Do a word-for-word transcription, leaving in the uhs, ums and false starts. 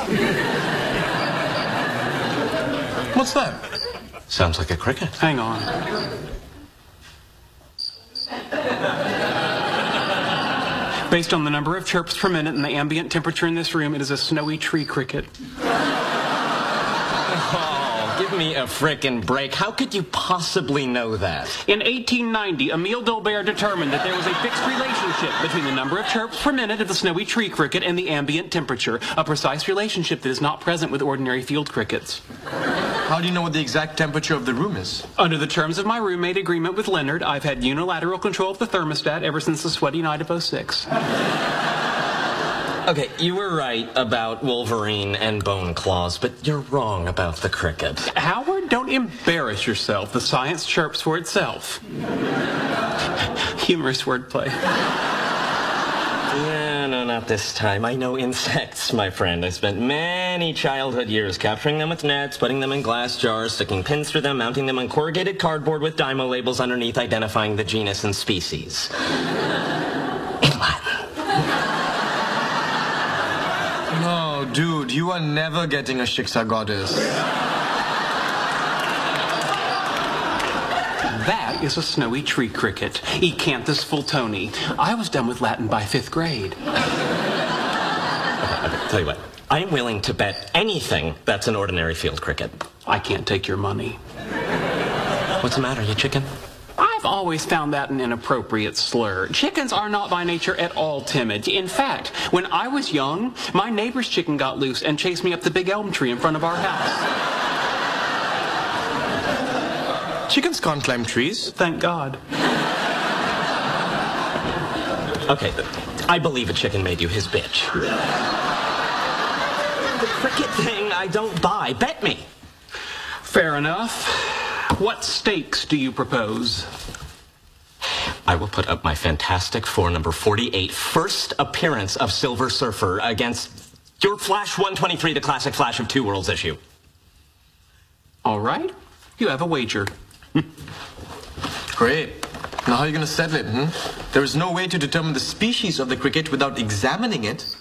What's that? Sounds like a cricket. Hang on. Based on the number of chirps per minute and the ambient temperature in this room, it is a snowy tree cricket. Oh, give me a frickin' break. How could you possibly know that? In eighteen ninety, Emile Dolbear determined that there was a fixed relationship between the number of chirps per minute of the snowy tree cricket and the ambient temperature, a precise relationship that is not present with ordinary field crickets. How do you know what the exact temperature of the room is? Under the terms of my roommate agreement with Leonard, I've had unilateral control of the thermostat ever since the sweaty night of oh six. Okay, you were right about Wolverine and Bone Claws, but you're wrong about the cricket. Howard, don't embarrass yourself. The science chirps for itself. Humorous wordplay. Yeah, no, not this time. I know insects, my friend. I spent many childhood years capturing them with nets, putting them in glass jars, sticking pins through them, mounting them on corrugated cardboard with Dymo labels underneath identifying the genus and species. In Latin. No, dude, you are never getting a Shiksa goddess. That is a snowy tree cricket, Ecanthus fultoni. I was done with Latin by fifth grade. Okay, okay, tell you what. I am willing to bet anything that's an ordinary field cricket. I can't take your money. What's the matter, you chicken? I've always found that an inappropriate slur. Chickens are not by nature at all timid. In fact, when I was young, my neighbor's chicken got loose and chased me up the big elm tree in front of our house. Chickens can't climb trees. Thank God. Okay, I believe a chicken made you his bitch. The cricket thing I don't buy. Bet me. Fair enough. What stakes do you propose? I will put up my Fantastic Four number forty-eight first appearance of Silver Surfer against your Flash one twenty-three, the classic Flash of Two Worlds issue. All right. You have a wager. Great. Now how are you going to settle it, hmm? There is no way to determine the species of the cricket without examining it.